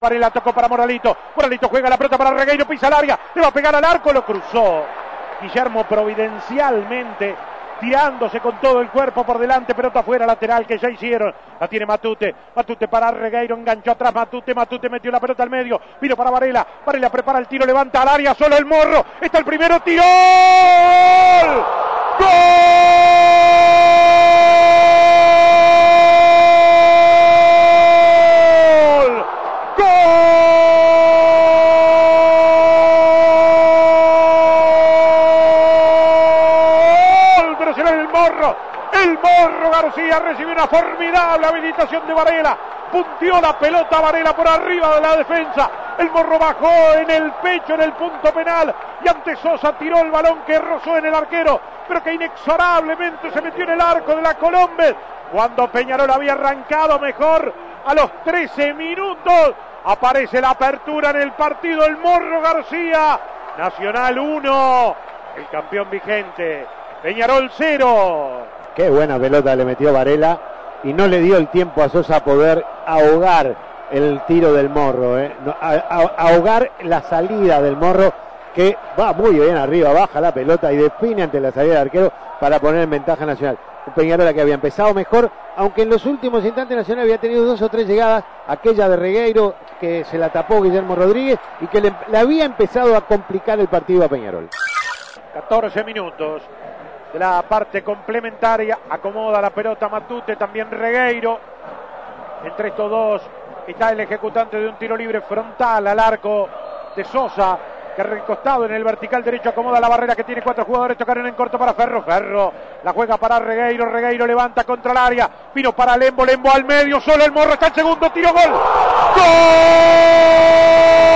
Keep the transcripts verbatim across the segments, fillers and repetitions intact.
Varela tocó para Moralito, Moralito juega la pelota para Regueiro, pisa el área, le va a pegar al arco, lo cruzó. Guillermo providencialmente, tirándose con todo el cuerpo por delante, pelota afuera, lateral que ya hicieron, la tiene Matute, Matute para Regueiro, enganchó atrás Matute, Matute metió la pelota al medio, vino para Varela, Varela prepara el tiro, levanta al área, solo el Morro, está el primero, tiró, ¡gol! El Morro García recibió una formidable habilitación de Varela, punteó la pelota Varela por arriba de la defensa, el Morro bajó en el pecho en el punto penal y ante Sosa tiró el balón que rozó en el arquero, pero que inexorablemente se metió en el arco de la Colombes. Cuando Peñarol había arrancado mejor, a los trece minutos aparece la apertura en el partido, el Morro García, Nacional uno, el campeón vigente, Peñarol cero. Qué buena pelota le metió Varela y no le dio el tiempo a Sosa a poder ahogar el tiro del Morro, ¿eh? No, a, a, ahogar la salida del Morro, que va muy bien arriba, baja la pelota y define ante la salida del arquero para poner en ventaja Nacional. Un Peñarol que había empezado mejor, aunque en los últimos instantes Nacional había tenido dos o tres llegadas, aquella de Regueiro que se la tapó Guillermo Rodríguez y que le, le había empezado a complicar el partido a Peñarol. catorce minutos de la parte complementaria, acomoda la pelota Matute, también Regueiro. Entre estos dos está el ejecutante de un tiro libre frontal al arco de Sosa, que recostado en el vertical derecho acomoda la barrera que tiene cuatro jugadores, tocaron en corto para Ferro, Ferro la juega para Regueiro, Regueiro levanta contra el área, vino para Lembo, Lembo al medio, solo el Morro, está el segundo tiro, gol, ¡gol!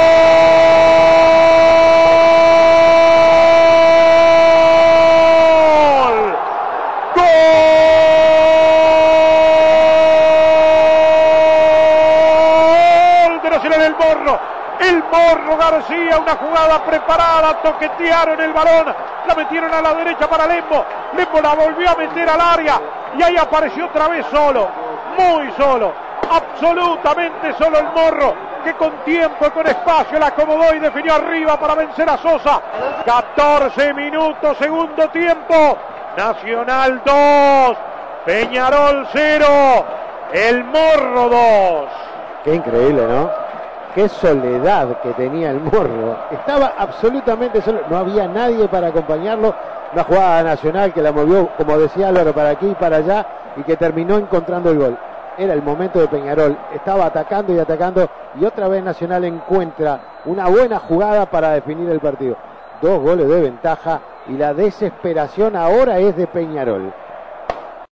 El Morro, el Morro García, una jugada preparada, toquetearon el balón, la metieron a la derecha para Lembo, Lembo la volvió a meter al área y ahí apareció otra vez solo, muy solo, absolutamente solo el Morro, que con tiempo y con espacio la acomodó y definió arriba para vencer a Sosa. catorce minutos, segundo tiempo, Nacional dos, Peñarol cero, el Morro dos. Qué increíble, ¿no? Qué soledad que tenía el Morro. Estaba absolutamente solo, no había nadie para acompañarlo. Una jugada Nacional que la movió, como decía Álvaro, para aquí y para allá y que terminó encontrando el gol. Era el momento de Peñarol, estaba atacando y atacando y otra vez Nacional encuentra una buena jugada para definir el partido. Dos goles de ventaja y la desesperación ahora es de Peñarol.